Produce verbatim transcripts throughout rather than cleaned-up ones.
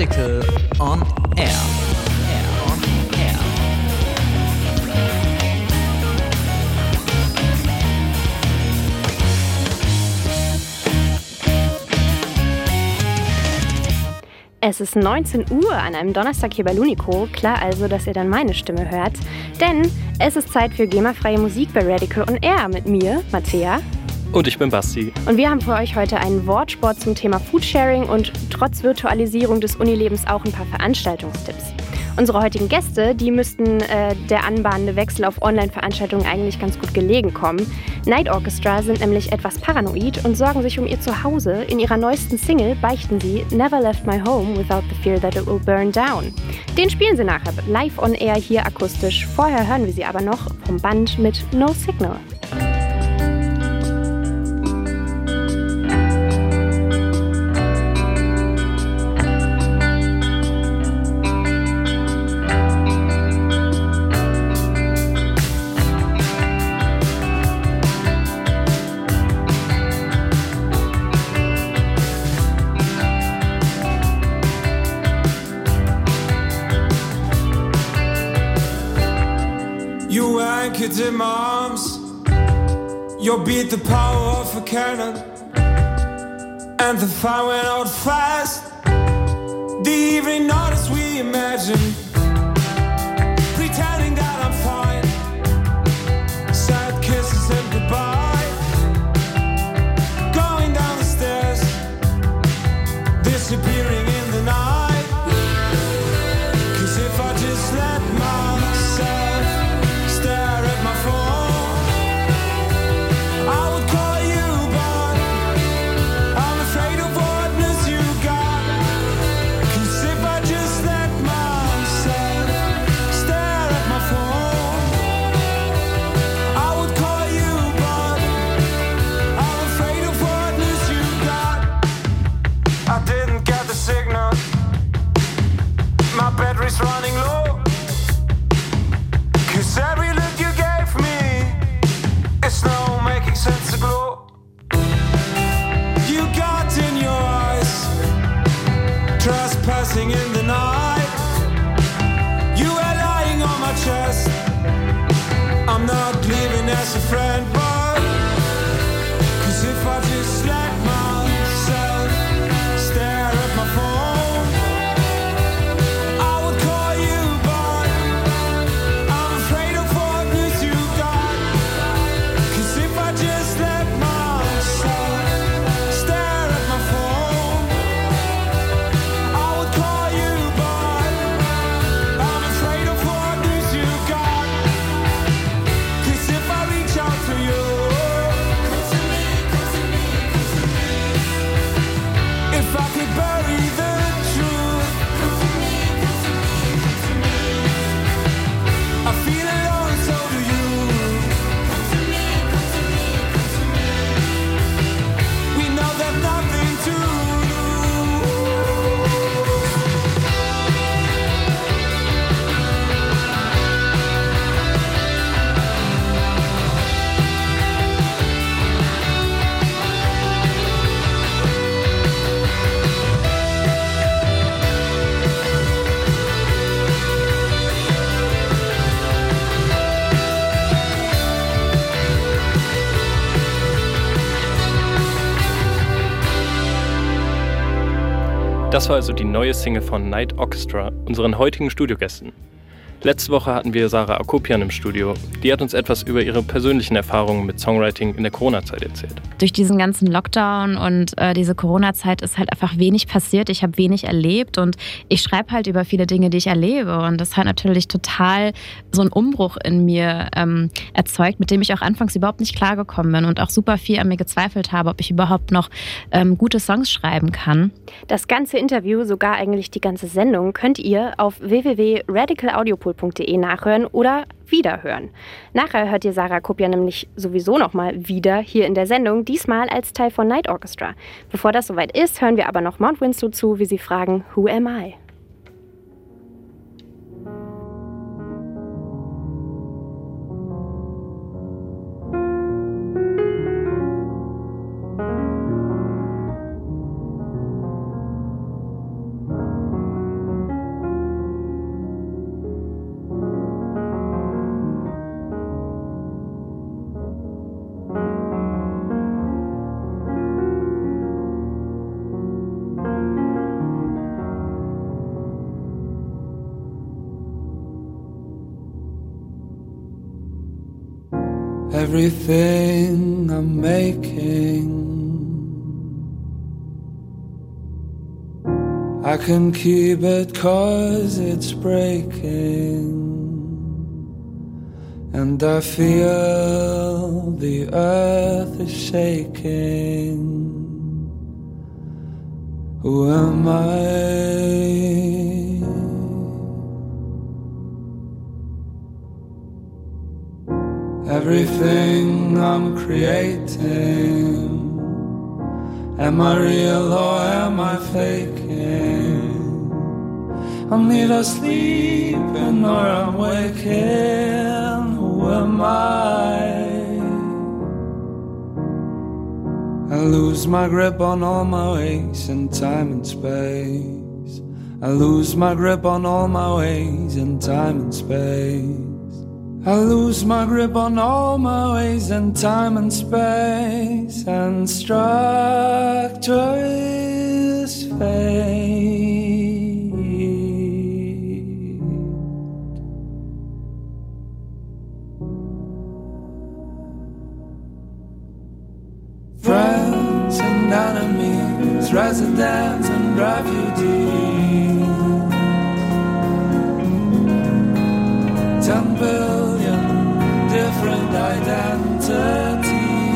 Radical on Air. Air on Air. Es ist neunzehn Uhr an einem Donnerstag hier bei Lunico. Klar also, dass ihr dann meine Stimme hört. Denn es ist Zeit für GEMA-freie Musik bei Radical on Air mit mir, Mattea. Und ich bin Basti. Und wir haben für euch heute einen Wortsport zum Thema Foodsharing und trotz Virtualisierung des Unilebens auch ein paar Veranstaltungstipps. Unsere heutigen Gäste, die müssten äh, der anbahnende Wechsel auf Online-Veranstaltungen eigentlich ganz gut gelegen kommen. Night Orchestra sind nämlich etwas paranoid und sorgen sich um ihr Zuhause. In ihrer neuesten Single beichten sie Never Left My Home Without the Fear That It Will Burn Down. Den spielen sie nachher live on air hier akustisch. Vorher hören wir sie aber noch vom Band mit No Signal. Kids in my arms, you'll beat the power of a cannon, and the fire went out fast. The evening not as we imagined, pretending that I'm fine. Sad kisses and goodbye, going down the stairs, disappearing in the night. 'Cause if I just let myself stare at my phone, I would call you, but I'm afraid of what news you got. 'Cause if I just let myself stare at my phone, I would call you, but I'm afraid of what news you got. I didn't get the signal, my battery's running low. 'Cause every look you gave me, it's now making sense to glow. You got in your eyes, trespassing in the night. You were lying on my chest. I'm not leaving as a friend, but 'cause if I just let myself stare at my phone, I would call you, but I'm afraid of what news you got. 'Cause if I just let myself stare at my phone, I would call you, but I'm afraid of what news you got. 'Cause if I reach out to you, come to me, come to me, come to me. If I could bury the truth, come to me, come to me, come to me. I feel alone, so do you. Come to me, come to me, come to me. We know there's nothing to Das war also die neue Single von Night Orchestra, unseren heutigen Studiogästen. Letzte Woche hatten wir Sarah Akopian im Studio. Die hat uns etwas über ihre persönlichen Erfahrungen mit Songwriting in der Corona-Zeit erzählt. Durch diesen ganzen Lockdown und äh, diese Corona-Zeit ist halt einfach wenig passiert. Ich habe wenig erlebt und ich schreibe halt über viele Dinge, die ich erlebe. Und das hat natürlich total so einen Umbruch in mir ähm, erzeugt, mit dem ich auch anfangs überhaupt nicht klargekommen bin und auch super viel an mir gezweifelt habe, ob ich überhaupt noch ähm, gute Songs schreiben kann. Das ganze Interview, sogar eigentlich die ganze Sendung, könnt ihr auf w w w punkt radical audio punkt de nachhören oder wiederhören. Nachher hört ihr Sarah Akopian nämlich sowieso nochmal wieder hier in der Sendung, diesmal als Teil von Night Orchestra. Bevor das soweit ist, hören wir aber noch Mount Winslow zu, wie sie fragen, Who am I? everything I'm making. I can keep it 'cause it's breaking, and I feel the earth is shaking. Who am I? Everything I'm creating, am I real or am I faking? I'm neither sleeping nor I'm waking. Who am I? I lose my grip on all my ways in time and space. I lose my grip on all my ways in time and space. I lose my grip on all my ways in time and space, and structure is fate. Friends and enemies, residents and refugees. Ten billion different identities.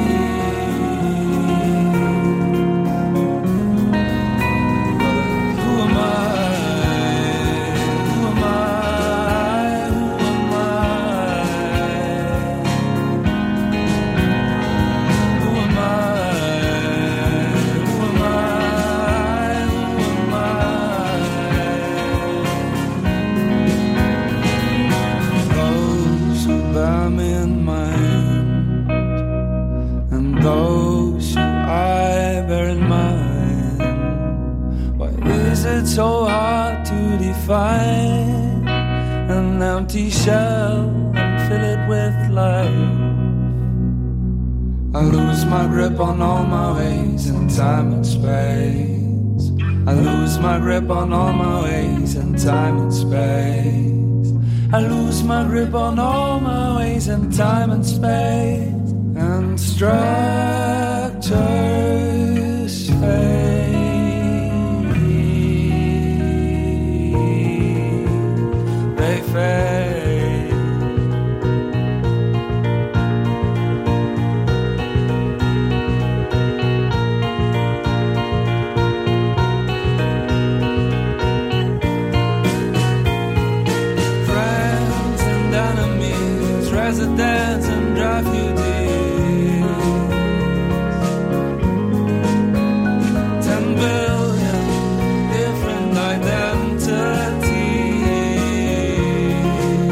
Who am I? Who am I? Who am I? Who am I? Who am I? Who am I? Those who bear me in mind, and those who I bear in mind. Why is it so hard to define an empty shell and fill it with life? I lose my grip on all my ways in time and space. I lose my grip on all my ways in time and space. I lose my grip on all my ways in time and space, and structures fade. They fade. Friends and enemies, residents and refugees. Ten billion different identities.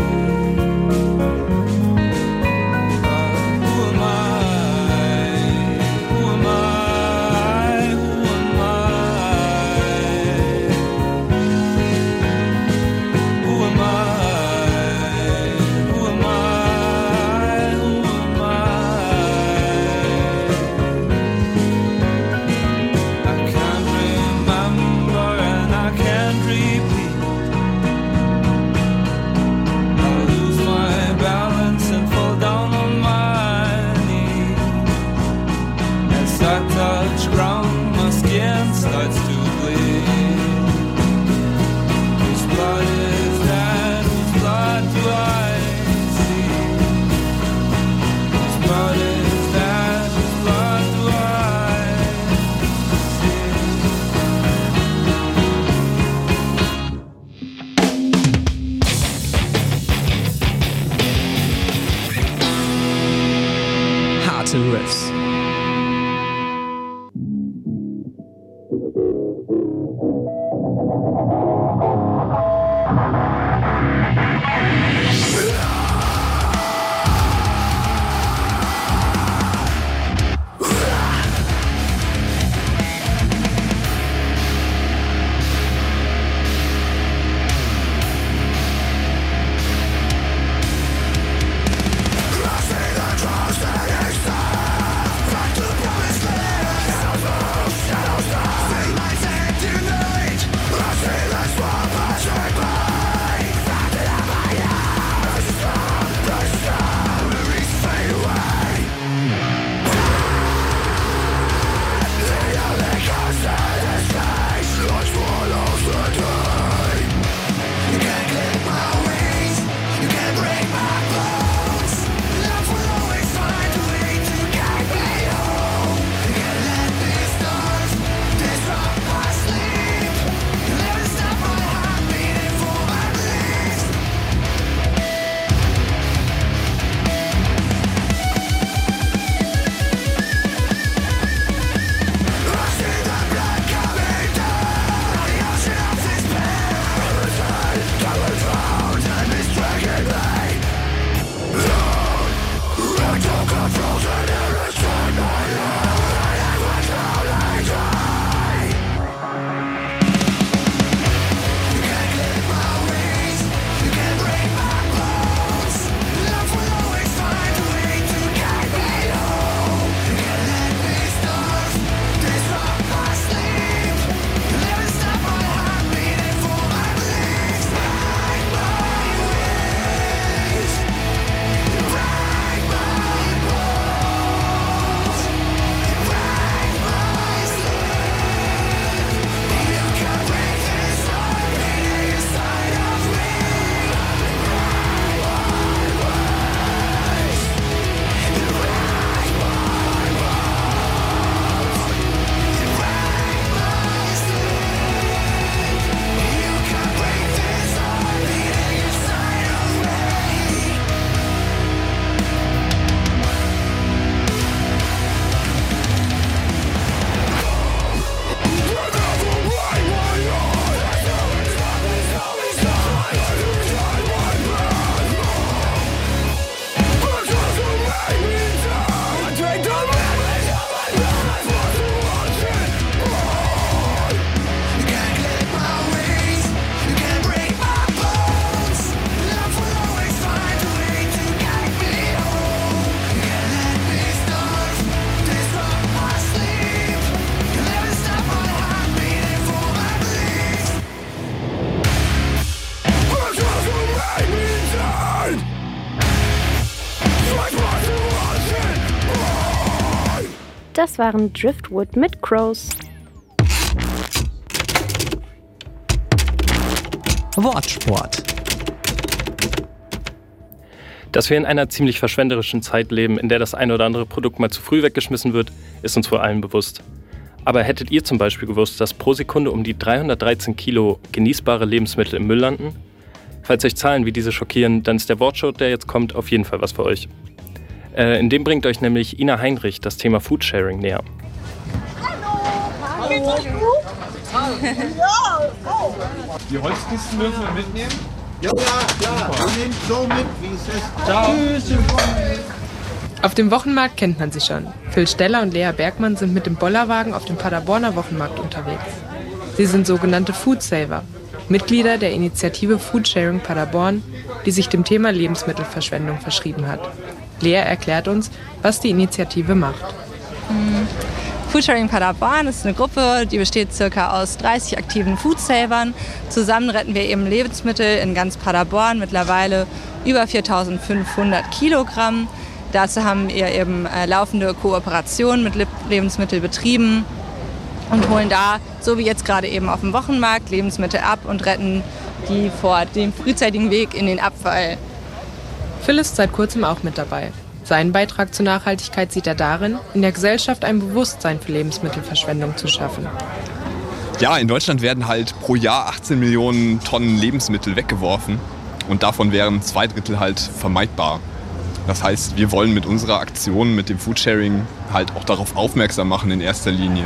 But who am I? Who am I? Who am I? Who am I? Who am I? Who am I? I can't remember and I can't repeat. I lose my balance and fall down on my knees. As I touch ground, my skin starts to bleed. Whose blood is that? Whose blood do I see? Whose blood is that? Whose blood do I see? Harte Riffs. Crossing the trust and exile. Das waren Driftwood mit Crows. Wortsport. Dass wir in einer ziemlich verschwenderischen Zeit leben, in der das ein oder andere Produkt mal zu früh weggeschmissen wird, ist uns vor allem bewusst. Aber hättet ihr zum Beispiel gewusst, dass pro Sekunde um die dreihundertdreizehn Kilo genießbare Lebensmittel im Müll landen? Falls euch Zahlen wie diese schockieren, dann ist der Wortschau, der jetzt kommt, auf jeden Fall was für euch. Äh, in dem bringt euch nämlich Ina Heinrich das Thema Foodsharing näher. Hallo. Die Holzkisten dürfen wir mitnehmen? Ja, klar. Wir nehmen so mit, wie es ist. Ciao. Auf dem Wochenmarkt kennt man sie schon. Phil Steller und Lea Bergmann sind mit dem Bollerwagen auf dem Paderborner Wochenmarkt unterwegs. Sie sind sogenannte Foodsaver, Mitglieder der Initiative Foodsharing Paderborn, die sich dem Thema Lebensmittelverschwendung verschrieben hat. Lea erklärt uns, was die Initiative macht. Mhm. Foodsharing Paderborn ist eine Gruppe, die besteht circa aus dreißig aktiven Foodsavern. Zusammen retten wir eben Lebensmittel in ganz Paderborn, mittlerweile über viertausendfünfhundert Kilogramm. Dazu haben wir eben äh, laufende Kooperationen mit Lebensmittelbetrieben und holen da, so wie jetzt gerade eben auf dem Wochenmarkt, Lebensmittel ab und retten die vor dem frühzeitigen Weg in den Abfall. Phil ist seit kurzem auch mit dabei. Seinen Beitrag zur Nachhaltigkeit sieht er darin, in der Gesellschaft ein Bewusstsein für Lebensmittelverschwendung zu schaffen. Ja, in Deutschland werden halt pro Jahr achtzehn Millionen Tonnen Lebensmittel weggeworfen und davon wären zwei Drittel halt vermeidbar. Das heißt, wir wollen mit unserer Aktion, mit dem Foodsharing halt auch darauf aufmerksam machen in erster Linie.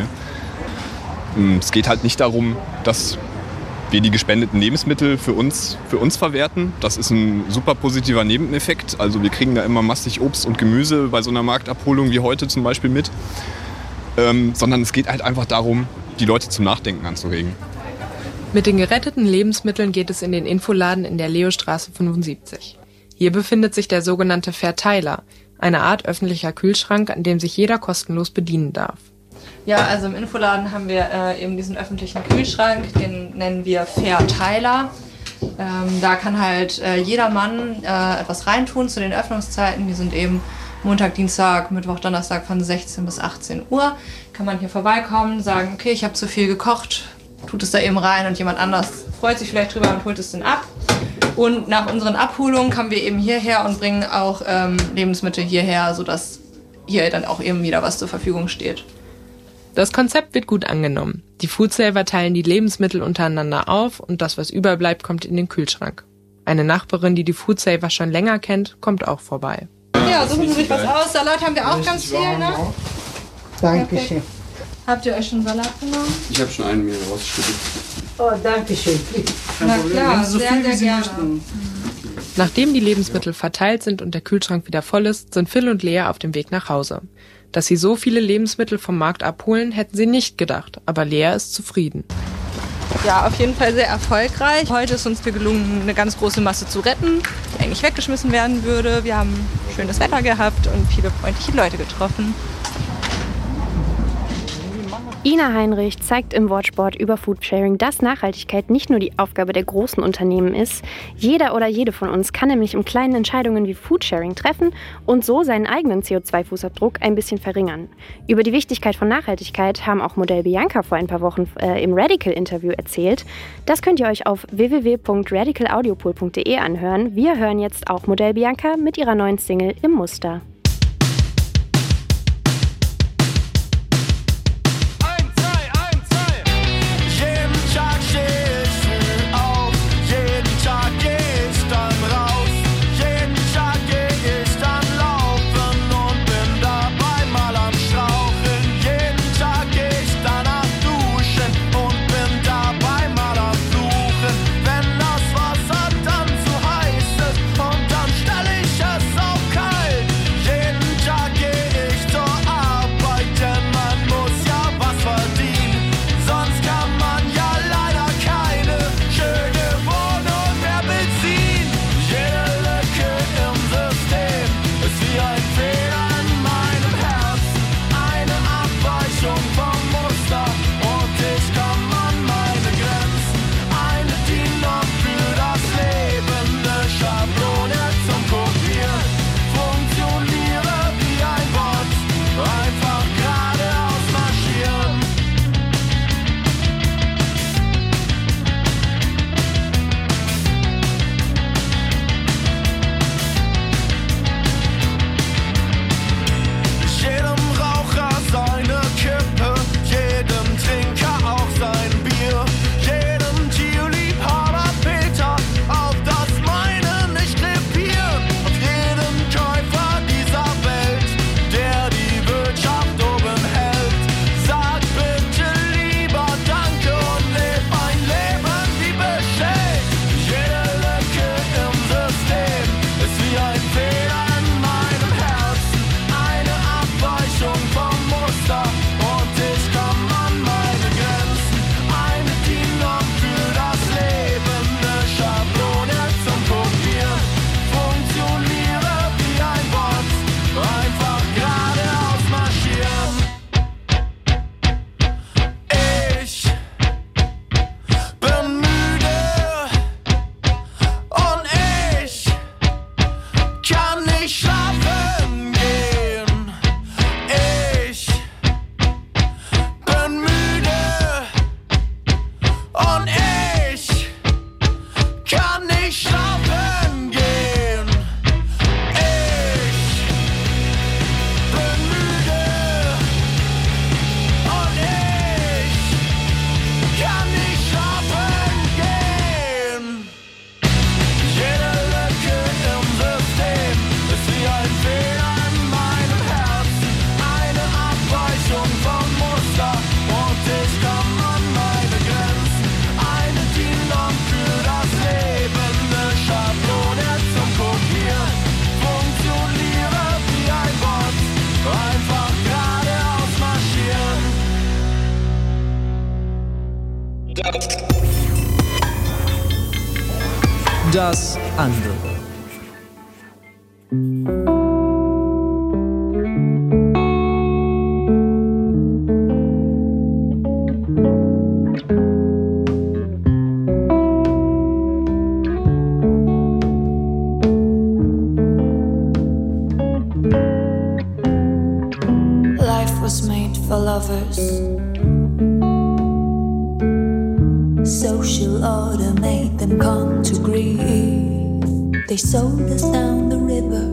Es geht halt nicht darum, dass wir die gespendeten Lebensmittel für uns, für uns verwerten. Das ist ein super positiver Nebeneffekt. Also wir kriegen da immer massig Obst und Gemüse bei so einer Marktabholung wie heute zum Beispiel mit. Ähm, sondern es geht halt einfach darum, die Leute zum Nachdenken anzuregen. Mit den geretteten Lebensmitteln geht es in den Infoladen in der Leostraße fünfundsiebzig. Hier befindet sich der sogenannte Verteiler, eine Art öffentlicher Kühlschrank, an dem sich jeder kostenlos bedienen darf. Ja, also im Infoladen haben wir äh, eben diesen öffentlichen Kühlschrank, den nennen wir Verteiler. Ähm, da kann halt äh, jedermann äh, etwas reintun zu den Öffnungszeiten. Die sind eben Montag, Dienstag, Mittwoch, Donnerstag von sechzehn bis achtzehn Uhr. Kann man hier vorbeikommen, sagen, okay, ich habe zu viel gekocht, tut es da eben rein und jemand anders freut sich vielleicht drüber und holt es dann ab. Und nach unseren Abholungen kommen wir eben hierher und bringen auch ähm, Lebensmittel hierher, sodass hier dann auch eben wieder was zur Verfügung steht. Das Konzept wird gut angenommen. Die Foodsaver teilen die Lebensmittel untereinander auf und das, was überbleibt, kommt in den Kühlschrank. Eine Nachbarin, die die Foodsaver schon länger kennt, kommt auch vorbei. Ja, suchen Sie sich was aus. Salat haben wir auch ganz viel, ne? Dankeschön. Habt ihr euch schon Salat genommen? Ich habe schon einen mir rausgeschüttet. Oh, danke schön. Na klar, sehr, sehr gerne. Nachdem die Lebensmittel verteilt sind und der Kühlschrank wieder voll ist, sind Phil und Lea auf dem Weg nach Hause. Dass sie so viele Lebensmittel vom Markt abholen, hätten sie nicht gedacht, aber Lea ist zufrieden. Ja, auf jeden Fall sehr erfolgreich. Heute ist uns gelungen, eine ganz große Masse zu retten, die eigentlich weggeschmissen werden würde. Wir haben schönes Wetter gehabt und viele freundliche Leute getroffen. Ina Heinrich zeigt im Wortsport über Foodsharing, dass Nachhaltigkeit nicht nur die Aufgabe der großen Unternehmen ist. Jeder oder jede von uns kann nämlich im Kleinen Entscheidungen wie Foodsharing treffen und so seinen eigenen C O zwei Fußabdruck ein bisschen verringern. Über die Wichtigkeit von Nachhaltigkeit haben auch Modell Bianca vor ein paar Wochen äh, im Radical-Interview erzählt. Das könnt ihr euch auf w w w punkt radical audiopool punkt d e anhören. Wir hören jetzt auch Modell Bianca mit ihrer neuen Single Im Muster. Wenn das Wasser dann zu heiß ist und dann stell ich es auf kalt. Das andere. Life was made for lovers. Social order made them come to grief. They sold us down the river.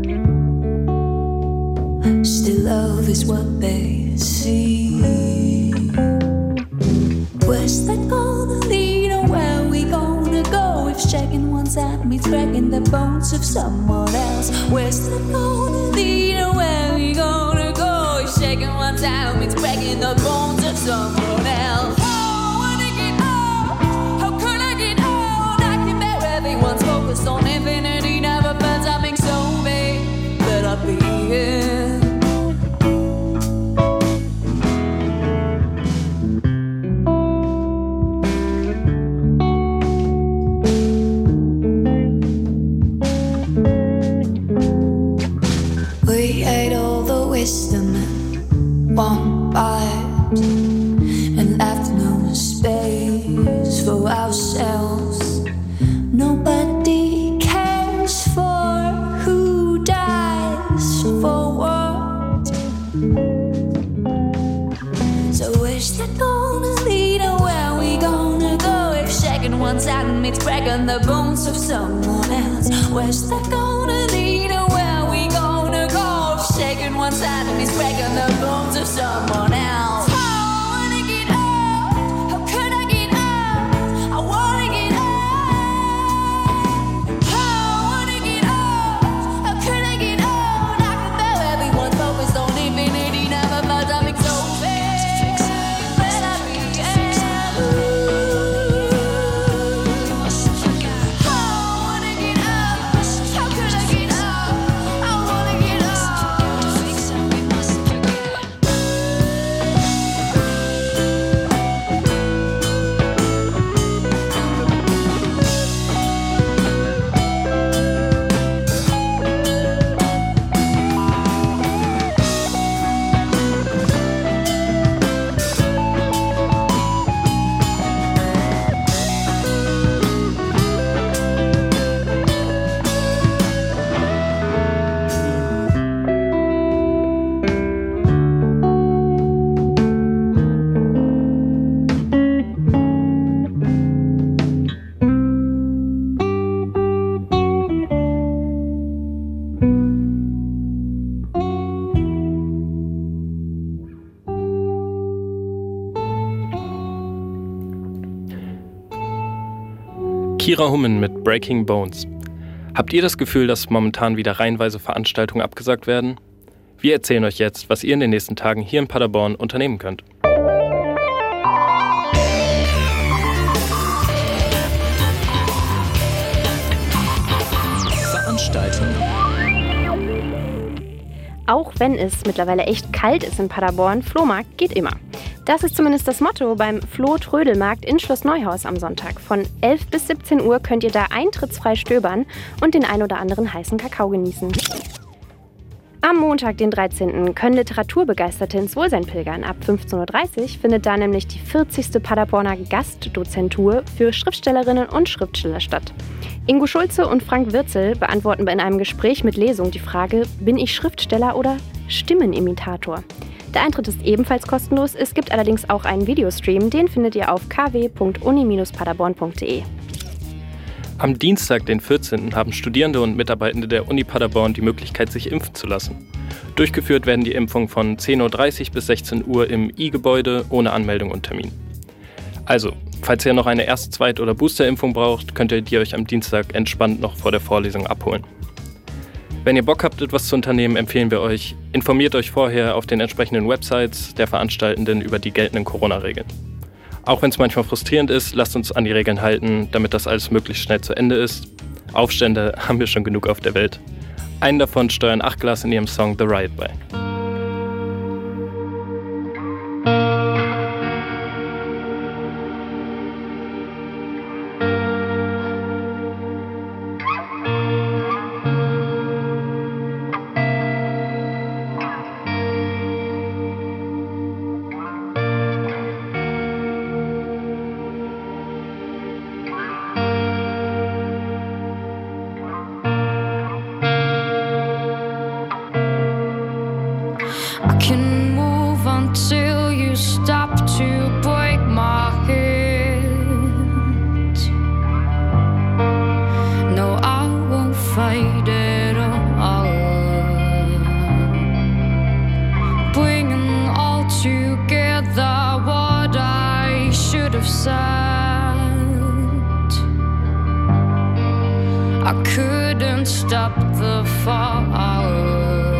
Still love is what they see. Where's that gonna lead, or where we gonna go? If shaking one's hand means cracking the bones of someone else. Where's that gonna lead, or where we gonna go? If shaking one's hand means cracking the bones of someone else. Everyone's focused on infinity, never found something so big that I'd be in. We ate all the wisdom in one bite and left no space for ourselves. Nobody cares for who dies for what. So where's that gonna lead, or where we gonna go? If shaking one's hand means cracking the bones of someone else. Where's that gonna lead, or where we gonna go? If shaking one's hand means cracking the bones of someone else. Kira Hummen mit Breaking Bones. Habt ihr das Gefühl, dass momentan wieder reihenweise Veranstaltungen abgesagt werden? Wir erzählen euch jetzt, was ihr in den nächsten Tagen hier in Paderborn unternehmen könnt. Veranstaltungen. Auch wenn es mittlerweile echt kalt ist in Paderborn, Flohmarkt geht immer. Das ist zumindest das Motto beim Floh-Trödelmarkt in Schloss Neuhaus am Sonntag. Von elf bis siebzehn Uhr könnt ihr da eintrittsfrei stöbern und den ein oder anderen heißen Kakao genießen. Am Montag, den dreizehnten können Literaturbegeisterte ins Wohlsein pilgern. Ab fünfzehn Uhr dreißig findet da nämlich die vierzigste Paderborner Gastdozentur für Schriftstellerinnen und Schriftsteller statt. Ingo Schulze und Frank Wirzel beantworten in einem Gespräch mit Lesung die Frage: Bin ich Schriftsteller oder Stimmenimitator? Der Eintritt ist ebenfalls kostenlos, es gibt allerdings auch einen Videostream, den findet ihr auf k w punkt uni Bindestrich paderborn punkt d e. Am Dienstag, den vierzehnten haben Studierende und Mitarbeitende der Uni Paderborn die Möglichkeit, sich impfen zu lassen. Durchgeführt werden die Impfungen von zehn Uhr dreißig bis sechzehn Uhr im I-Gebäude ohne Anmeldung und Termin. Also, falls ihr noch eine Erst-, Zweit- oder Boosterimpfung braucht, könnt ihr die euch am Dienstag entspannt noch vor der Vorlesung abholen. Wenn ihr Bock habt, etwas zu unternehmen, empfehlen wir euch, informiert euch vorher auf den entsprechenden Websites der Veranstaltenden über die geltenden Corona-Regeln. Auch wenn es manchmal frustrierend ist, lasst uns an die Regeln halten, damit das alles möglichst schnell zu Ende ist. Aufstände haben wir schon genug auf der Welt. Einen davon steuern Achtglas in ihrem Song The Riot bei. I can move until you stop to break my head. No, I won't fight at all. Bringing all together what I should have said. I couldn't stop the fall.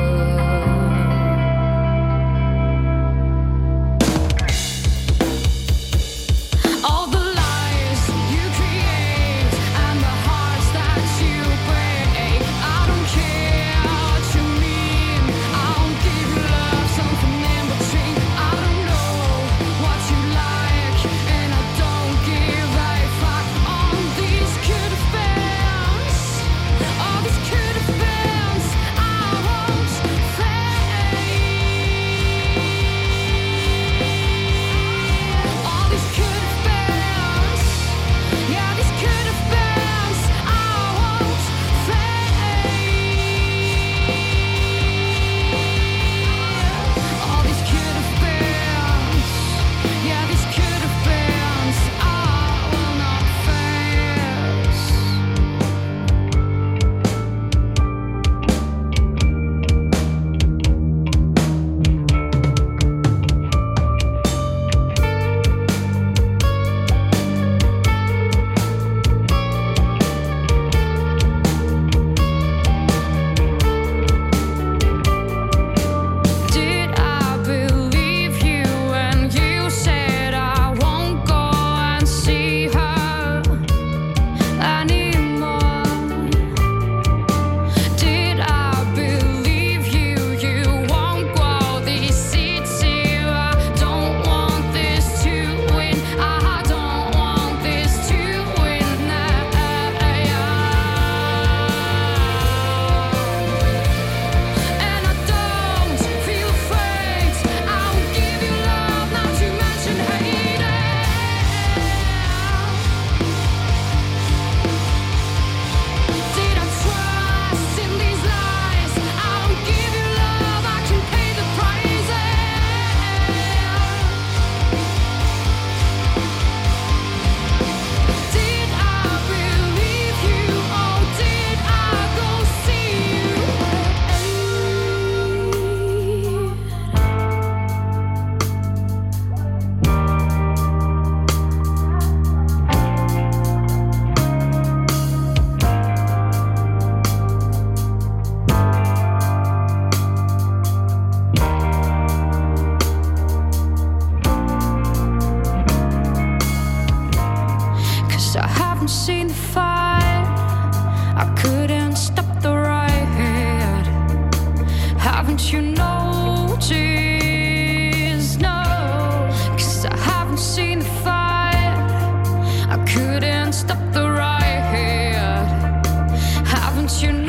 Seen the fire, I couldn't stop the riot. Haven't you noticed? No, 'cause I haven't seen the fire, I couldn't stop the riot. Haven't you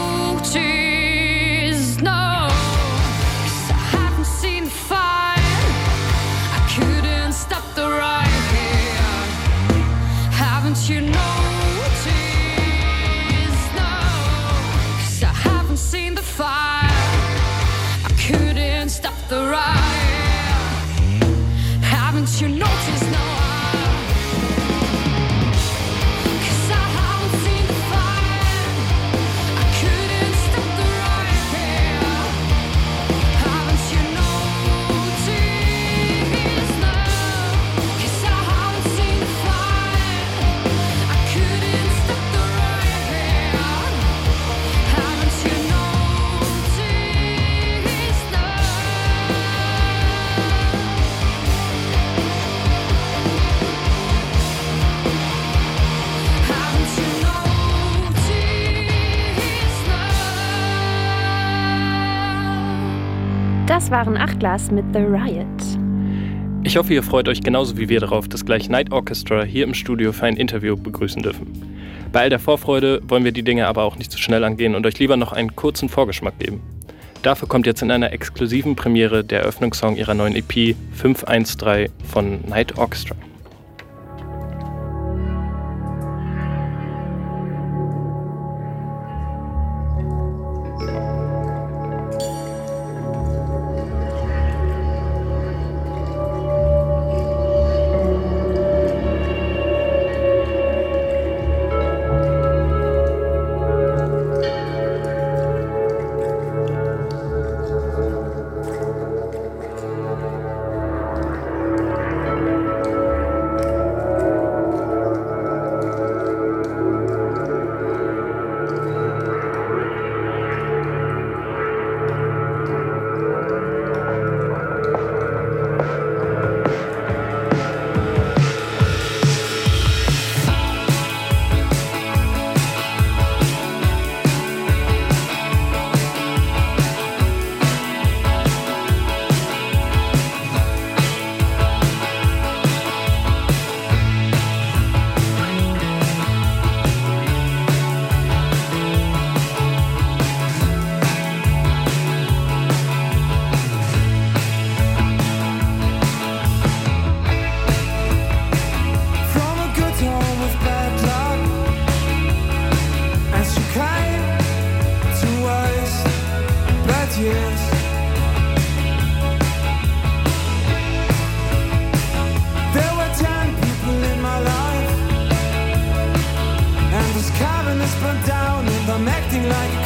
noticed? No, 'cause I haven't seen the fire, I couldn't stop the riot. Haven't you noticed? No, 'cause I haven't seen the fire, I couldn't stop the riot. Haven't you noticed? No, 'cause I haven't seen the fire, I couldn't stop the riot. Haven't you noticed? No, 'cause I haven't seen the fire, I couldn't stop the riot. Haven't you noticed? No. Haven't you noticed? No. Das waren Achtglas mit The Riot. Ich hoffe, ihr freut euch genauso wie wir darauf, dass gleich Night Orchestra hier im Studio für ein Interview begrüßen dürfen. Bei all der Vorfreude wollen wir die Dinge aber auch nicht zu schnell angehen und euch lieber noch einen kurzen Vorgeschmack geben. Dafür kommt jetzt in einer exklusiven Premiere der Eröffnungssong ihrer neuen E P fünf eins drei von Night Orchestra.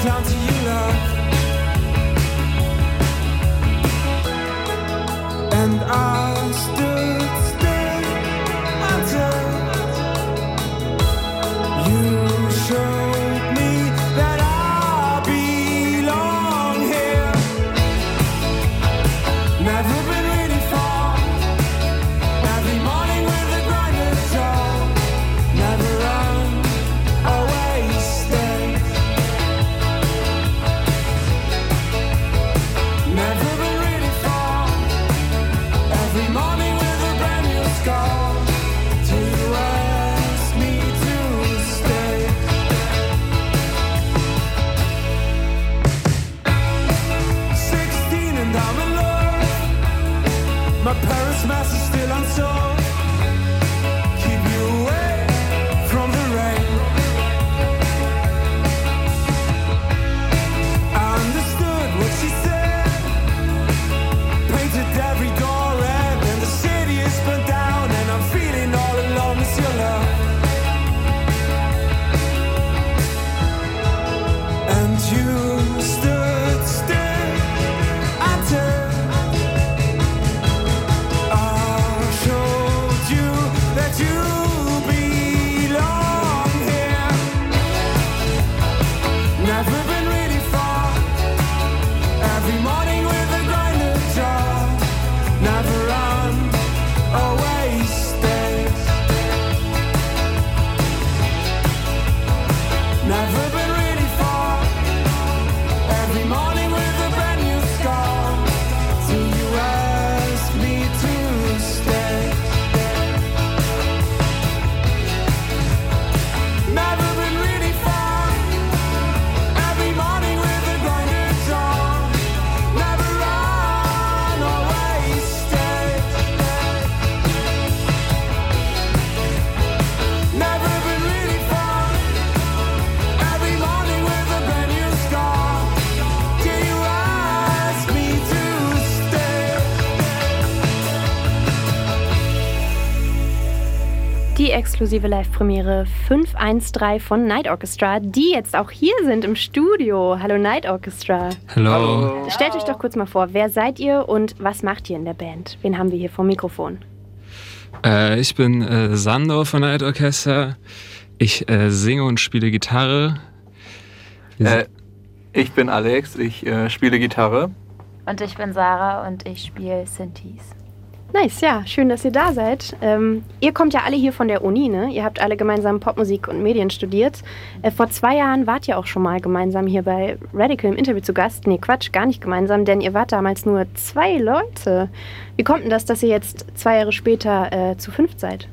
clung to you, love. And I stood still until you showed me that I belong here. Never been really far. Every morning with a grinding jaw. Never run, always stay. Never been really far. Every morning with a brand new scar. Till you ask me to stay. Sixteen and I'm in love. My parents' mass is still unsolved. Keep you away from the rain. I understood what she said. Painted every door red, and the city is burnt down, and I'm feeling all alone with your love. And you stood still until I showed you that you belong here. Never been really far. Every morning with a grinding jaw. Never run, always stay. Never been really far. Every morning with a brand new scar. Till you ask me to stay. Never been really far. Every morning with a grinding jaw. Never run, always stay. Never been really far. Every morning with a brand new scar. Till you ask me to stay. Die exklusive Live-Premiere fünf eins drei von Night Orchestra, die jetzt auch hier sind im Studio. Hallo Night Orchestra. Hallo. Stellt euch doch kurz mal vor, wer seid ihr und was macht ihr in der Band? Wen haben wir hier vom Mikrofon? Äh, ich bin äh, Sandro von Night Orchestra. Ich äh, singe und spiele Gitarre. Äh, ich bin Alex, ich äh, spiele Gitarre. Und ich bin Sarah und ich spiele Synthes. Nice, ja, schön, dass ihr da seid. Ähm, ihr kommt ja alle hier von der Uni, ne? Ihr habt alle gemeinsam Popmusik und Medien studiert. Äh, vor zwei Jahren wart ihr auch schon mal gemeinsam hier bei Radical im Interview zu Gast. Nee, Quatsch, gar nicht gemeinsam, denn ihr wart damals nur zwei Leute. Wie kommt denn das, dass ihr jetzt zwei Jahre später äh, zu fünft seid?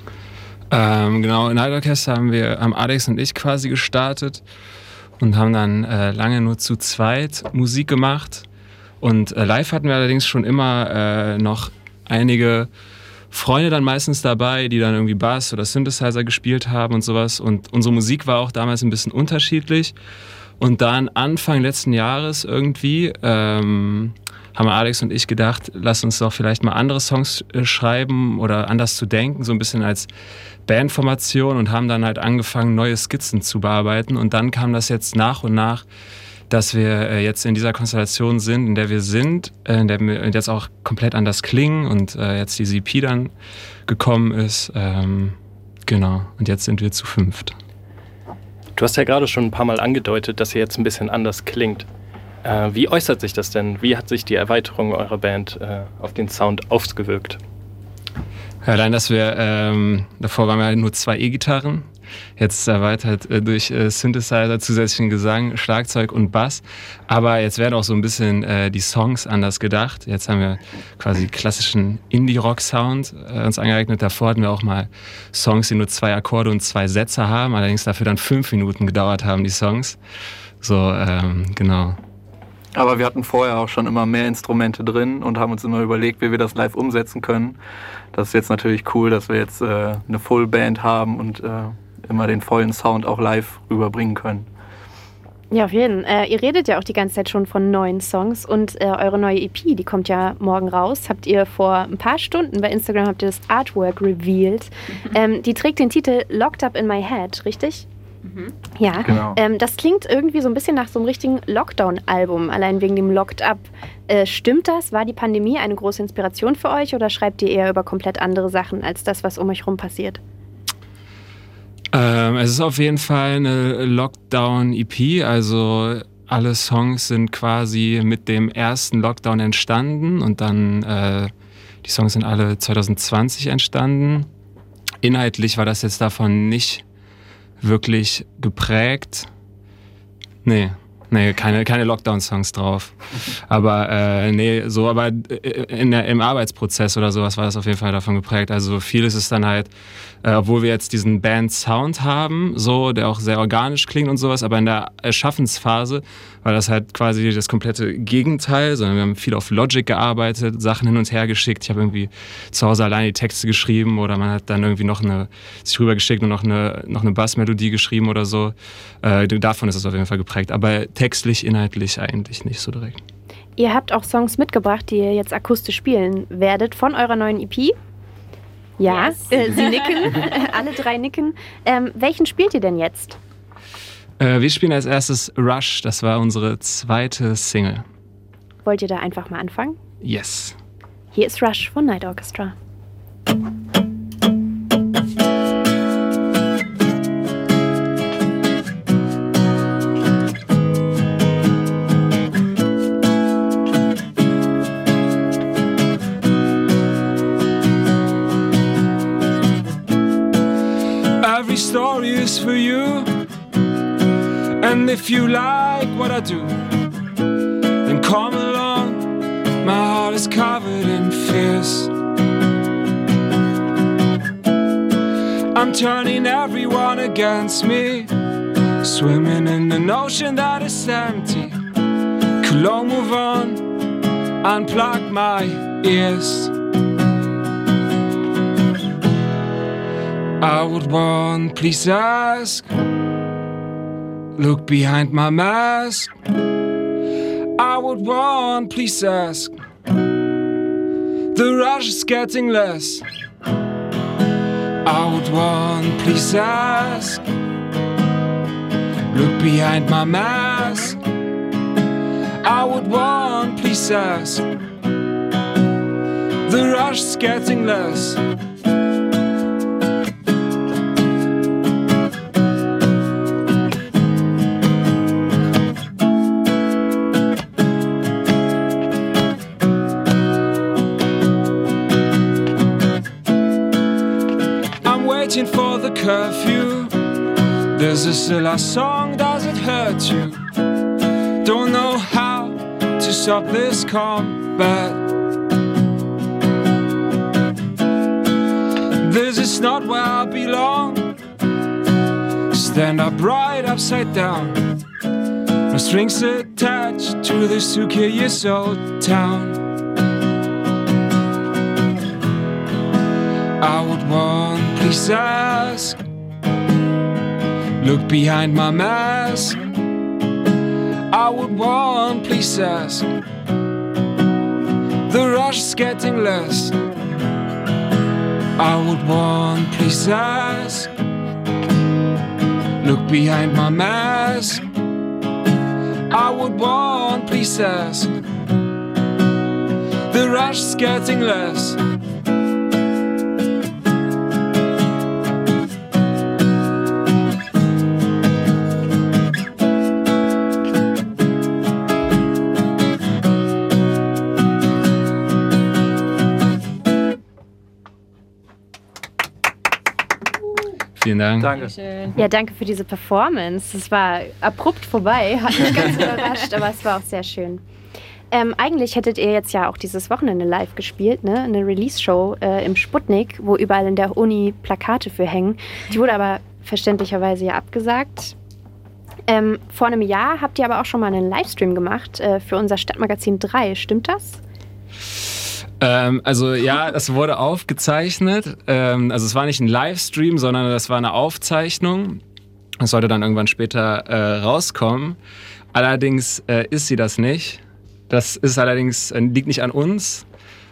Ähm, genau, in Night Orchestra haben wir, haben Alex und ich quasi gestartet und haben dann äh, lange nur zu zweit Musik gemacht. Und äh, live hatten wir allerdings schon immer äh, noch einige Freunde dann meistens dabei, die dann irgendwie Bass oder Synthesizer gespielt haben und sowas. Und unsere Musik war auch damals ein bisschen unterschiedlich. Und dann Anfang letzten Jahres irgendwie ähm, haben Alex und ich gedacht, lass uns doch vielleicht mal andere Songs äh, schreiben oder anders zu denken, so ein bisschen als Bandformation, und haben dann halt angefangen, neue Skizzen zu bearbeiten. Und dann kam das jetzt nach und nach, dass wir äh, jetzt in dieser Konstellation sind, in der wir sind, äh, in der wir jetzt auch komplett anders klingen und äh, jetzt die E P dann gekommen ist. Ähm, genau, und jetzt sind wir zu fünft. Du hast ja gerade schon ein paar Mal angedeutet, dass ihr jetzt ein bisschen anders klingt. Äh, wie äußert sich das denn? Wie hat sich die Erweiterung eurer Band äh, auf den Sound ausgewirkt? Ja, allein, dass wir, ähm, davor waren wir halt nur zwei E-Gitarren. Jetzt erweitert äh, durch äh, Synthesizer, zusätzlichen Gesang, Schlagzeug und Bass. Aber jetzt werden auch so ein bisschen äh, die Songs anders gedacht. Jetzt haben wir quasi klassischen Indie-Rock-Sound äh, uns angeeignet. Davor hatten wir auch mal Songs, die nur zwei Akkorde und zwei Sätze haben. Allerdings dafür dann fünf Minuten gedauert haben, die Songs. So, ähm, genau. Aber wir hatten vorher auch schon immer mehr Instrumente drin und haben uns immer überlegt, wie wir das live umsetzen können. Das ist jetzt natürlich cool, dass wir jetzt äh, eine Fullband haben und äh, immer den vollen Sound auch live rüberbringen können. Ja, auf jeden Fall. Äh, ihr redet ja auch die ganze Zeit schon von neuen Songs und äh, eure neue E P, die kommt ja morgen raus. Habt ihr vor ein paar Stunden bei Instagram habt ihr das Artwork revealed. Ähm, die trägt den Titel Locked Up in My Head, richtig? Ja, Genau. ähm, das klingt irgendwie so ein bisschen nach so einem richtigen Lockdown-Album, allein wegen dem Locked Up. Äh, stimmt das? War die Pandemie eine große Inspiration für euch oder schreibt ihr eher über komplett andere Sachen als das, was um euch rum passiert? Ähm, es ist auf jeden Fall eine Lockdown-E P, also alle Songs sind quasi mit dem ersten Lockdown entstanden und dann, äh, die Songs sind alle zwanzig zwanzig entstanden. Inhaltlich war das jetzt davon nicht wirklich geprägt. Nee, nee, keine, keine Lockdown-Songs drauf. Aber äh, nee, so, aber in der, im Arbeitsprozess oder sowas war das auf jeden Fall davon geprägt. Also vieles ist dann halt, äh, obwohl wir jetzt diesen Band-Sound haben, so, der auch sehr organisch klingt und sowas, aber in der Erschaffensphase war das halt quasi das komplette Gegenteil, sondern wir haben viel auf Logic gearbeitet, Sachen hin und her geschickt. Ich habe irgendwie zu Hause alleine die Texte geschrieben oder man hat dann irgendwie noch eine, sich rübergeschickt und noch eine, noch eine Bassmelodie geschrieben oder so. Äh, davon ist es auf jeden Fall geprägt, aber textlich, inhaltlich eigentlich nicht so direkt. Ihr habt auch Songs mitgebracht, die ihr jetzt akustisch spielen werdet von eurer neuen E P. Ja, Yes. äh, sie nicken, alle drei nicken. Ähm, welchen spielt ihr denn jetzt? Äh, wir spielen als erstes Rush, das war unsere zweite Single. Wollt ihr da einfach mal anfangen? Yes. Hier ist Rush von Night Orchestra. Every story is for you. And if you like what I do, then come along. My heart is covered in fears. I'm turning everyone against me, swimming in an ocean that is empty. Cologne, move on, unplug my ears. I would want, please ask. Look behind my mask. I would want, please ask. The rush is getting less. I would want, please ask. Look behind my mask. I would want, please ask. The rush is getting less. For the curfew, this is the last song, does it hurt you? Don't know how to stop this combat. This is not where I belong. Stand up right upside down. No strings attached to this two K years old town. I would want, please ask. Look behind my mask. I would want, please ask. The rush is getting less. I would want, please ask. Look behind my mask. I would want, please ask. The rush is getting less. Vielen Dank. Danke. Ja, danke für diese Performance. Es war abrupt vorbei, hat mich ganz überrascht, aber es war auch sehr schön. Ähm, eigentlich hättet ihr jetzt ja auch dieses Wochenende live gespielt, ne? Eine Release-Show äh, im Sputnik, wo überall in der Uni Plakate für hängen. Die wurde aber verständlicherweise ja abgesagt. Ähm, vor einem Jahr habt ihr aber auch schon mal einen Livestream gemacht äh, für unser Stadtmagazin drei. Stimmt das? Ähm, also ja, das wurde aufgezeichnet. Ähm, also es war nicht ein Livestream, sondern das war eine Aufzeichnung. Das sollte dann irgendwann später äh, rauskommen. Allerdings äh, ist sie das nicht. Das ist allerdings, äh, liegt nicht an uns,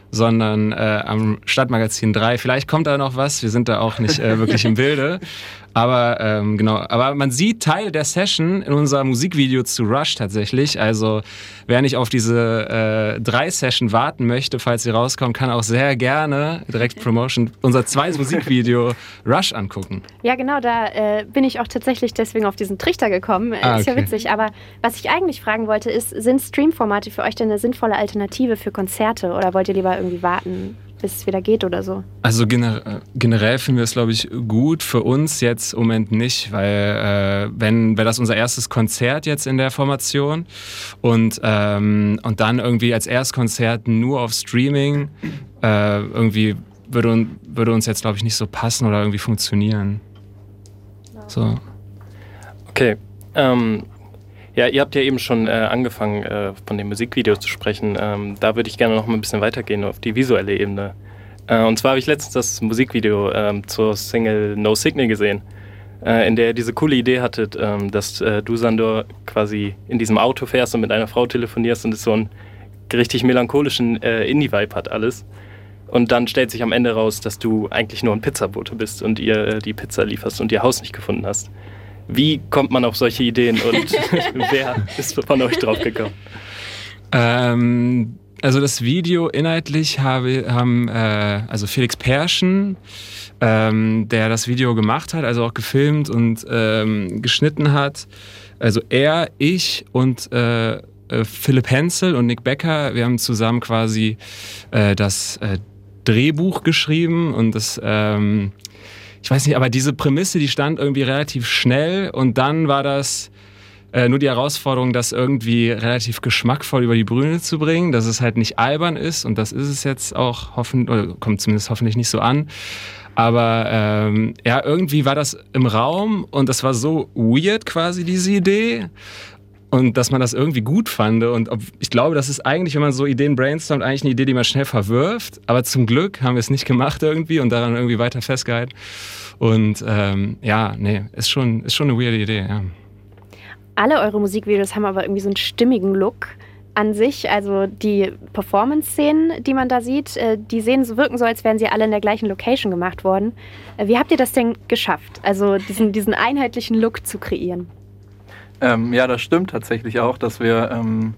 sondern äh, am Stadtmagazin drei. Vielleicht kommt da noch was, wir sind da auch nicht äh, wirklich im Bilde. Aber ähm, genau, aber man sieht Teil der Session in unserem Musikvideo zu Rush tatsächlich. Also wer nicht auf diese äh, drei Session warten möchte, falls sie rauskommt, kann auch sehr gerne direkt Promotion unser zweites Musikvideo Rush angucken. Ja, genau, da äh, bin ich auch tatsächlich deswegen auf diesen Trichter gekommen. Äh, Ah, ist ja okay. witzig. Aber was ich eigentlich fragen wollte, ist, sind Streamformate für euch denn eine sinnvolle Alternative für Konzerte oder wollt ihr lieber irgendwie warten, bis es wieder geht oder so? Also gener- generell finden wir es, glaube ich, gut. Für uns jetzt im Moment nicht, weil äh, wenn wäre das unser erstes Konzert jetzt in der Formation und, ähm, und dann irgendwie als Erstkonzert nur auf Streaming, äh, irgendwie würde, un- würde uns jetzt, glaube ich, nicht so passen oder irgendwie funktionieren. So. Okay. Ähm, ja, ihr habt ja eben schon äh, angefangen, äh, von dem Musikvideo zu sprechen. Ähm, da würde ich gerne noch mal ein bisschen weitergehen auf die visuelle Ebene. Äh, und zwar habe ich letztens das Musikvideo ähm, zur Single No Signal gesehen, äh, in der ihr diese coole Idee hattet, ähm, dass äh, du, Sandor, quasi in diesem Auto fährst und mit einer Frau telefonierst und es so einen richtig melancholischen äh, Indie-Vibe hat alles. Und dann stellt sich am Ende raus, dass du eigentlich nur ein Pizzabote bist und ihr äh, die Pizza lieferst und ihr Haus nicht gefunden hast. Wie kommt man auf solche Ideen und wer ist von euch drauf gekommen? Ähm, also das Video inhaltlich habe, haben äh, also Felix Perschen, ähm, der das Video gemacht hat, also auch gefilmt und ähm, geschnitten hat. Also er, ich und äh, äh, Philipp Henzel und Nick Becker, wir haben zusammen quasi äh, das äh, Drehbuch geschrieben und das ähm, ich weiß nicht, aber diese Prämisse, die stand irgendwie relativ schnell und dann war das äh, nur die Herausforderung, das irgendwie relativ geschmackvoll über die Bühne zu bringen, dass es halt nicht albern ist und das ist es jetzt auch, hoffen, oder kommt zumindest hoffentlich nicht so an. Aber ähm, ja, irgendwie war das im Raum und das war so weird quasi, diese Idee. Und dass man das irgendwie gut fand. Und ob, ich glaube, das ist eigentlich, wenn man so Ideen brainstormt, eigentlich eine Idee, die man schnell verwirft. Aber zum Glück haben wir es nicht gemacht irgendwie und daran irgendwie weiter festgehalten. Und ähm, ja, nee, ist schon, ist schon eine weirde Idee, ja. Alle eure Musikvideos haben aber irgendwie so einen stimmigen Look an sich. Also die Performance-Szenen, die man da sieht, äh, die sehen so, wirken so, als wären sie alle in der gleichen Location gemacht worden. Äh, wie habt ihr das denn geschafft, also diesen, diesen einheitlichen Look zu kreieren? Ähm, ja, das stimmt tatsächlich auch, dass wir ähm,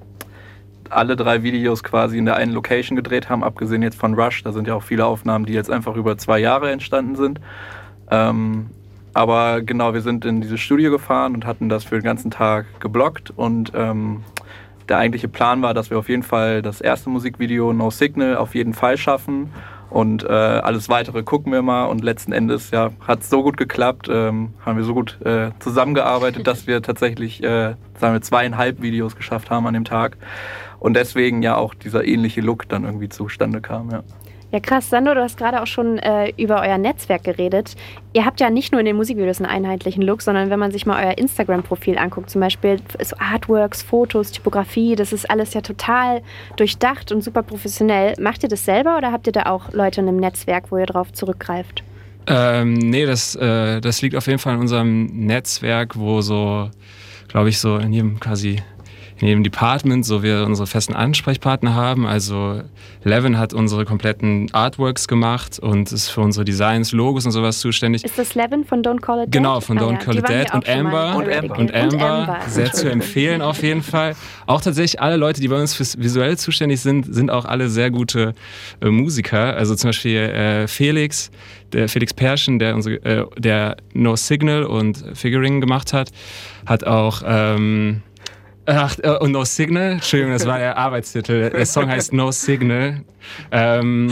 alle drei Videos quasi in der einen Location gedreht haben, abgesehen jetzt von Rush. Da sind ja auch viele Aufnahmen, die jetzt einfach über zwei Jahre entstanden sind. Ähm, aber genau, wir sind in dieses Studio gefahren und hatten das für den ganzen Tag geblockt. Und ähm, der eigentliche Plan war, dass wir auf jeden Fall das erste Musikvideo No Signal auf jeden Fall schaffen. Und äh, alles Weitere gucken wir mal. Und letzten Endes ja, hat es so gut geklappt, ähm, haben wir so gut äh, zusammengearbeitet, dass wir tatsächlich äh, sagen wir, zweieinhalb Videos geschafft haben an dem Tag. Und deswegen ja auch dieser ähnliche Look dann irgendwie zustande kam. Ja. Ja, krass. Sandor, du hast gerade auch schon äh, über euer Netzwerk geredet. Ihr habt ja nicht nur in den Musikvideos einen einheitlichen Look, sondern wenn man sich mal euer Instagram-Profil anguckt, zum Beispiel so Artworks, Fotos, Typografie, das ist alles ja total durchdacht und super professionell. Macht ihr das selber oder habt ihr da auch Leute in einem Netzwerk, wo ihr drauf zurückgreift? Ähm, nee, das, äh, das liegt auf jeden Fall in unserem Netzwerk, wo so, glaube ich, so in jedem quasi in jedem Department, so wir unsere festen Ansprechpartner haben. Also Levin hat unsere kompletten Artworks gemacht und ist für unsere Designs, Logos und sowas zuständig. Ist das Levin von Don't Call It Dead? Genau, von ah, Don't ja. Call It Dead und Amber. Und Amber. Und Amber. Und Amber. Sehr zu empfehlen auf jeden Fall. Auch tatsächlich alle Leute, die bei uns fürs Visuelle zuständig sind, sind auch alle sehr gute äh, Musiker. Also zum Beispiel äh, Felix, der Felix Perschen, der, unsere, äh, der No Signal und Figuring gemacht hat, hat auch... Ähm, Ach, und No Signal, Entschuldigung, das war der Arbeitstitel. Der Song heißt No Signal. Ähm,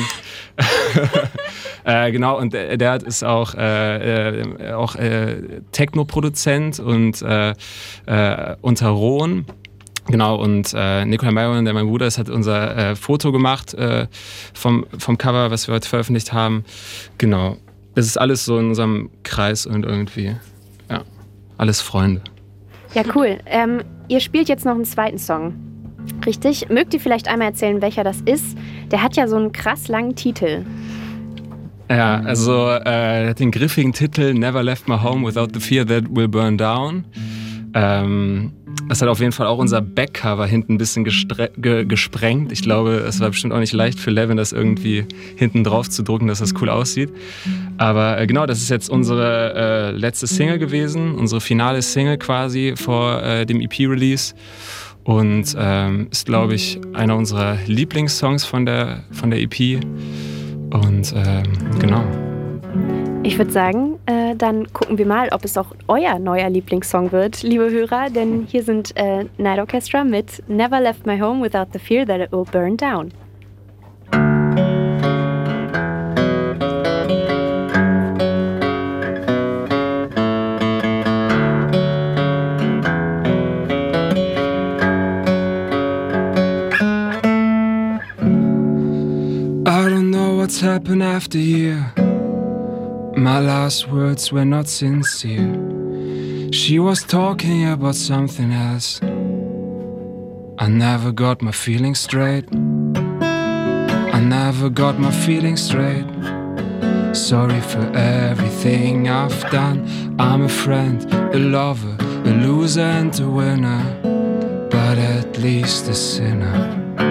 äh, genau, und der, der ist auch, äh, äh, auch äh, Techno-Produzent und äh, äh, unter Rohn. Genau, und äh, Nikolai Mayron, der mein Bruder ist, hat unser äh, Foto gemacht äh, vom, vom Cover, was wir heute veröffentlicht haben. Genau, das ist alles so in unserem Kreis und irgendwie, ja, alles Freunde. Ja, cool. Ähm, ihr spielt jetzt noch einen zweiten Song, richtig? Mögt ihr vielleicht einmal erzählen, welcher das ist? Der hat ja so einen krass langen Titel. Ja, also äh, er hat den griffigen Titel Never Left My Home Without the Fear That Will Burn Down. Ähm, das hat auf jeden Fall auch unser Backcover hinten ein bisschen gestre- ge- gesprengt. Ich glaube, es war bestimmt auch nicht leicht für Levin, das irgendwie hinten drauf zu drucken, dass das cool aussieht. Aber äh, genau, das ist jetzt unsere äh, letzte Single gewesen, unsere finale Single quasi vor äh, dem E P-Release. Und ähm, ist, glaube ich, einer unserer Lieblingssongs von der, von der E P. Und ähm, genau. Ich würde sagen, äh, dann gucken wir mal, ob es auch euer neuer Lieblingssong wird, liebe Hörer. Denn hier sind äh, Night Orchestra mit Never Left My Home Without the Fear That It Will Burn Down. What's happened after you? My last words were not sincere. She was talking about something else. I never got my feelings straight. I never got my feelings straight. Sorry for everything I've done. I'm a friend, a lover, a loser and a winner, but at least a sinner.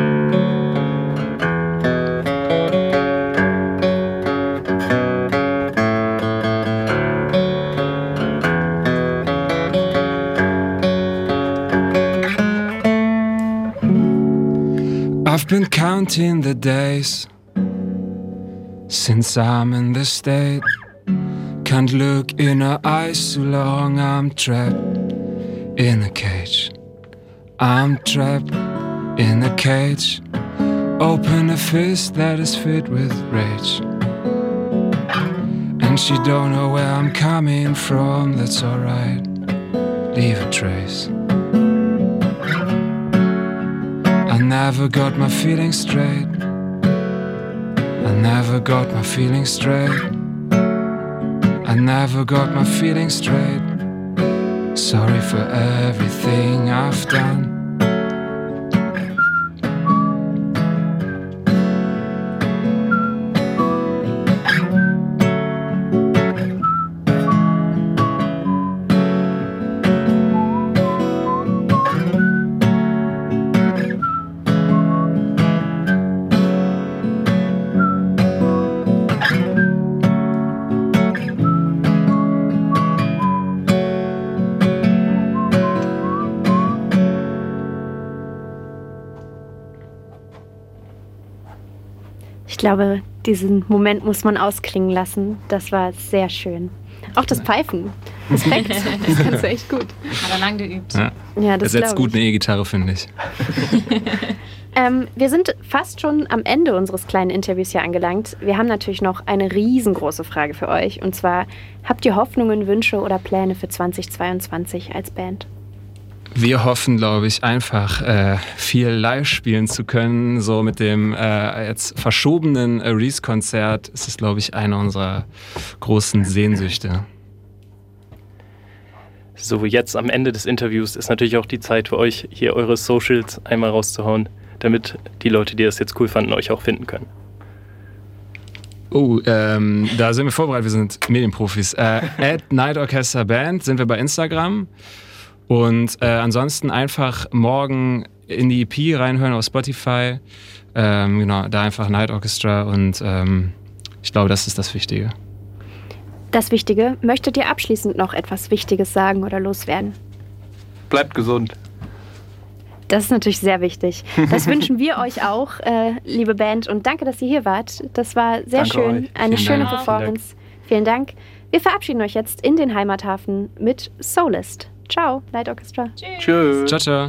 I've been counting the days since I'm in this state. Can't look in her eyes too long. I'm trapped in a cage. I'm trapped in a cage. Open a fist that is filled with rage. And she don't know where I'm coming from. That's alright. Leave a trace. I never got my feelings straight. I never got my feelings straight. I never got my feelings straight. Sorry for everything I've done. Ich glaube, diesen Moment muss man ausklingen lassen. Das war sehr schön. Auch das Pfeifen. Respekt. Das kannst du echt gut. Hat er lang geübt. Ja, ja das ersetzt gut eine E-Gitarre, finde ich. ähm, wir sind fast schon am Ende unseres kleinen Interviews hier angelangt. Wir haben natürlich noch eine riesengroße Frage für euch. Und zwar, habt ihr Hoffnungen, Wünsche oder Pläne für zweitausendzweiundzwanzig als Band? Wir hoffen, glaube ich, einfach äh, viel live spielen zu können. So mit dem äh, jetzt verschobenen äh, Reese-Konzert ist es, glaube ich, eine unserer großen Sehnsüchte. So, jetzt am Ende des Interviews ist natürlich auch die Zeit für euch, hier eure Socials einmal rauszuhauen, damit die Leute, die das jetzt cool fanden, euch auch finden können. Oh, ähm, da sind wir vorbereitet, wir sind Medienprofis. Äh, at Night Orchestra Band sind wir bei Instagram. Und äh, ansonsten einfach morgen in die E P reinhören auf Spotify. Ähm, genau, da einfach Night Orchestra und ähm, ich glaube, das ist das Wichtige. Das Wichtige. Möchtet ihr abschließend noch etwas Wichtiges sagen oder loswerden? Bleibt gesund. Das ist natürlich sehr wichtig. Das wünschen wir euch auch, äh, liebe Band. Und danke, dass ihr hier wart. Das war sehr danke schön. Euch. Eine Vielen schöne Dank. Performance. Vielen Dank. Wir verabschieden euch jetzt in den Heimathafen mit Soulist. Ciao, Night Orchestra. Tschüss. Tschüss. Ciao, ciao.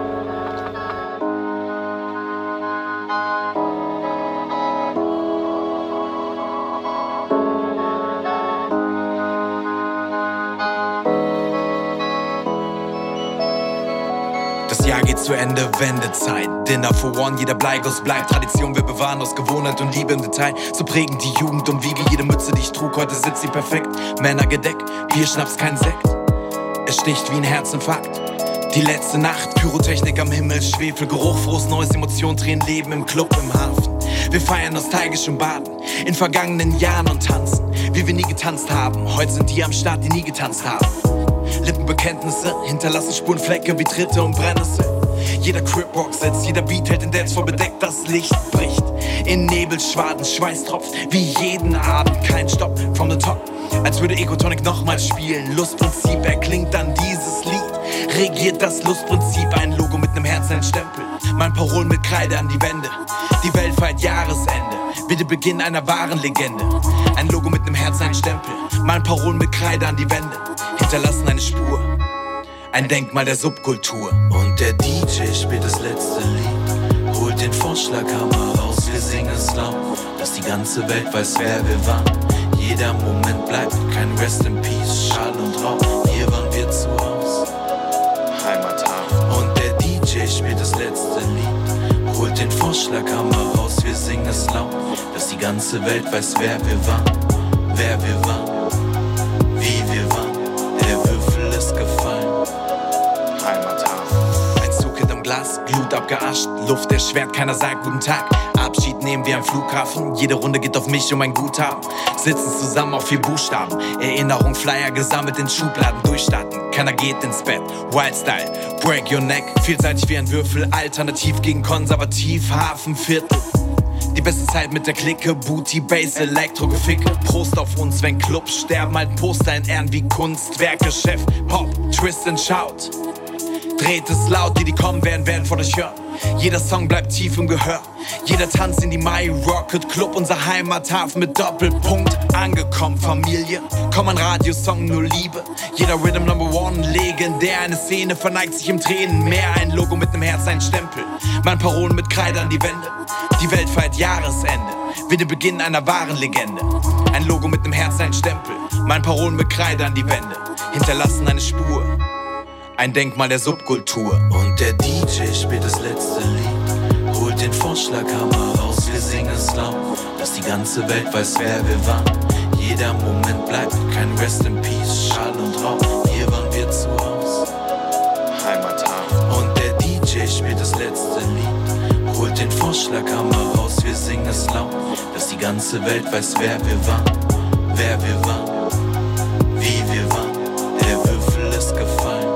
Das Jahr geht zu Ende, Wendezeit. Dinner for one, jeder Bleiguss bleibt Tradition, wir bewahren aus Gewohnheit und Liebe im Detail. So prägen die Jugend und Wiege, jede Mütze, die ich trug, heute sitzt sie perfekt. Männer gedeckt, Bier, Schnaps, kein Sekt. Es sticht wie ein Herzinfarkt. Die letzte Nacht, Pyrotechnik am Himmel, Schwefelgeruch, frohes neues Emotion, Tränen, Leben im Club, im Hafen. Wir feiern nostalgisch im Baden, in vergangenen Jahren und tanzen, wie wir nie getanzt haben. Heute sind die am Start, die nie getanzt haben. Lippenbekenntnisse hinterlassen Spurenflecke wie Tritte und Brennnessel. Jeder Crip-Rock setzt, jeder Beat hält den Dance vor bedeckt, das Licht bricht. In Nebelschwaden, Schweiß tropft, wie jeden Abend, kein Stopp, from the top. Als würde Ecotonic nochmal spielen, Lustprinzip erklingt dann dieses Lied. Regiert das Lustprinzip, ein Logo mit nem Herz, ein Stempel. Mein Parolen mit Kreide an die Wände, die Welt feiert Jahresende. Bitte Beginn einer wahren Legende. Ein Logo mit nem Herz, ein Stempel. Mein Parolen mit Kreide an die Wände, hinterlassen eine Spur. Ein Denkmal der Subkultur. Und der D J spielt das letzte Lied, holt den Vorschlaghammer raus, wir singen es laut, dass die ganze Welt weiß, wer wir waren. Jeder Moment bleibt kein Rest in Peace, Schall und Rauch, hier waren wir zu Haus, Heimathafen. Und der D J spielt das letzte Lied, holt den Vorschlaghammer raus, wir singen es laut, dass die ganze Welt weiß, wer wir waren, wer wir waren, wie wir waren, der Würfel ist gefallen. Ein Zug hinterm Glas, Glut abgeascht, Luft erschwert, keiner sagt guten Tag. Abschied nehmen wir am Flughafen, jede Runde geht auf mich um ein Guthaben. Sitzen zusammen auf vier Buchstaben, Erinnerung, Flyer gesammelt in Schubladen, durchstarten, keiner geht ins Bett. Wildstyle, break your neck, vielseitig wie ein Würfel, alternativ gegen konservativ, Hafenviertel. Die beste Zeit mit der Clique, Booty, Bass, Elektro-Geficke. Prost auf uns, wenn Clubs sterben, halt Poster in Ehren wie Kunstwerke. Chef, Pop, Twist and Shout. Dreht es laut, die, die kommen werden, werden von euch hören. Jeder Song bleibt tief im Gehör. Jeder Tanz in die My Rocket Club, unser Heimathafen mit Doppelpunkt. Angekommen, Familie, komm ein Radiosong, nur Liebe. Jeder Rhythm Number One, legendär. Eine Szene verneigt sich im Tränenmeer. Ein Logo mit nem Herz, ein Stempel. Mein Parolen mit Kreide an die Wände. Die Welt feiert Jahresende, wie der Beginn einer wahren Legende. Ein Logo mit nem Herz, ein Stempel. Mein Parolen mit Kreide an die Wände, hinterlassen eine Spur. Ein Denkmal der Subkultur. Und der D J spielt das letzte Lied, holt den Vorschlaghammer raus, wir singen es laut, dass die ganze Welt weiß, wer wir waren. Jeder Moment bleibt kein Rest in Peace, Schall und Rauch, hier waren wir zu Haus, Heimathafen. Und der D J spielt das letzte Lied, holt den Vorschlaghammer raus, wir singen es laut, dass die ganze Welt weiß, wer wir waren, wer wir waren, wie wir waren, der Würfel ist gefallen.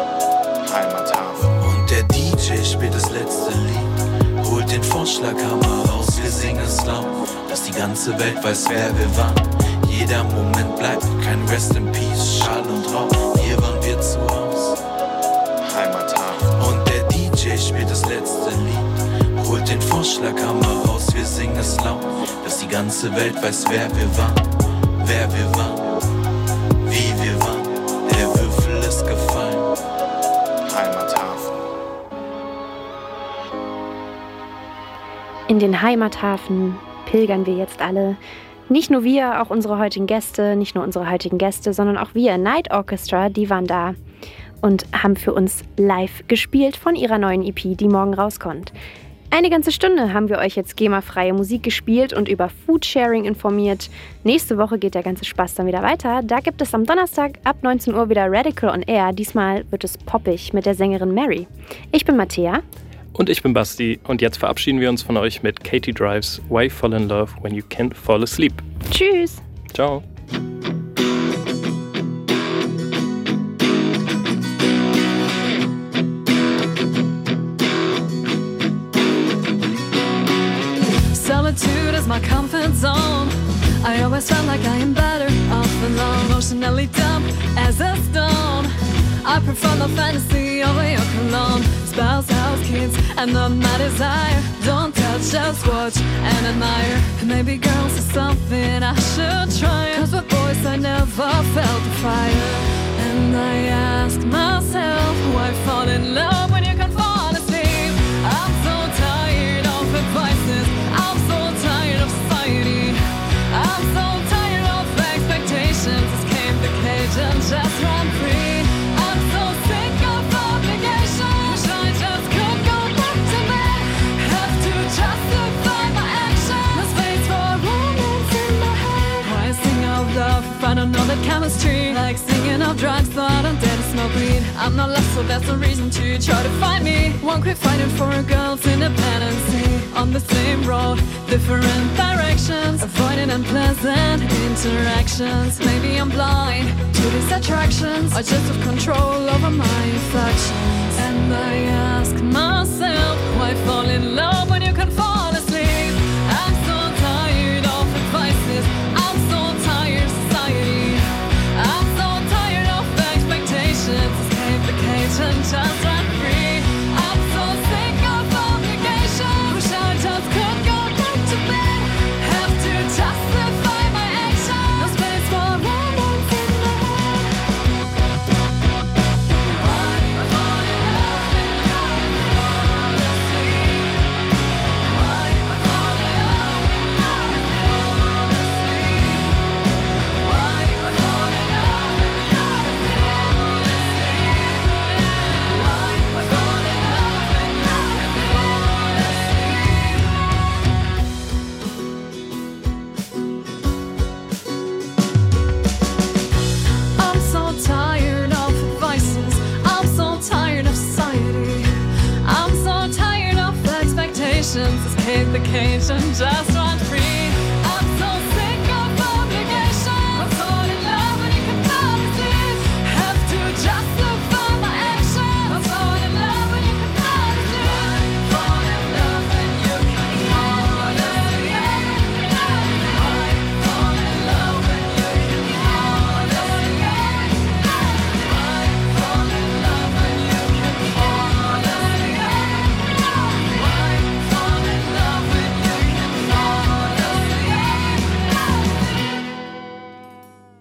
Und der D J spielt das letzte Lied, holt den Vorschlaghammer raus, wir singen es laut, dass die ganze Welt weiß, wer wir waren. Jeder Moment bleibt kein Rest in Peace, Schall und Rauch, hier waren wir zu Haus, Heimathafen. Und der D J spielt das letzte Lied, holt den Vorschlaghammer raus, wir singen es laut, dass die ganze Welt weiß, wer wir waren, wer wir waren, wie wir waren, der Würfel ist gefallen. In den Heimathafen pilgern wir jetzt alle. Nicht nur wir, auch unsere heutigen Gäste, nicht nur unsere heutigen Gäste, sondern auch wir, Night Orchestra, die waren da und haben für uns live gespielt von ihrer neuen E P, die morgen rauskommt. Eine ganze Stunde haben wir euch jetzt GEMA-freie Musik gespielt und über Foodsharing informiert. Nächste Woche geht der ganze Spaß dann wieder weiter. Da gibt es am Donnerstag ab neunzehn Uhr wieder Radical on Air. Diesmal wird es poppig mit der Sängerin Mary. Ich bin Mattea. Und ich bin Basti und jetzt verabschieden wir uns von euch mit Katie Drives Why Fall in Love When You Can't Fall Asleep. Tschüss. Ciao. Solitude is my comfort zone. I always felt like I am better off alone, emotionally dumb as a stone. I prefer the fantasy over your cologne. Spouse, house, kids, and not my desire. Don't touch, just watch and admire. Maybe girls are something I should try. Cause with boys I never felt the fire. And I ask myself, why fall in love when you can fall asleep? I'm so tired of advices. I'm so tired of society. I'm so tired of expectations. Escape the cage and just run free. I don't know that chemistry, like singing of drugs, so I don't dare to smoke weed. I'm not lost, so that's a reason to try to find me. One quick fighting for a girl's independency. On the same road, different directions. distractions, avoiding unpleasant interactions. Maybe I'm blind to these attractions, or just have control over my affections. And I ask myself, why fall in love when you can fall asleep? I'm so tired of advices, I'm so tired of society, I'm so tired of expectations. Escape the cage and just run free. I'm so sick of obligations. Wish I just could go back to bed. Have to justify my actions. No space for romance in my head. Why I fall in love and I fall asleep? Why I fall in love and I fall asleep? Why I fall in love and I fall asleep? Why I fall in love and I I'm so tired of advices, I'm so tired of society, I'm so tired of expectations. Escape the cage and just run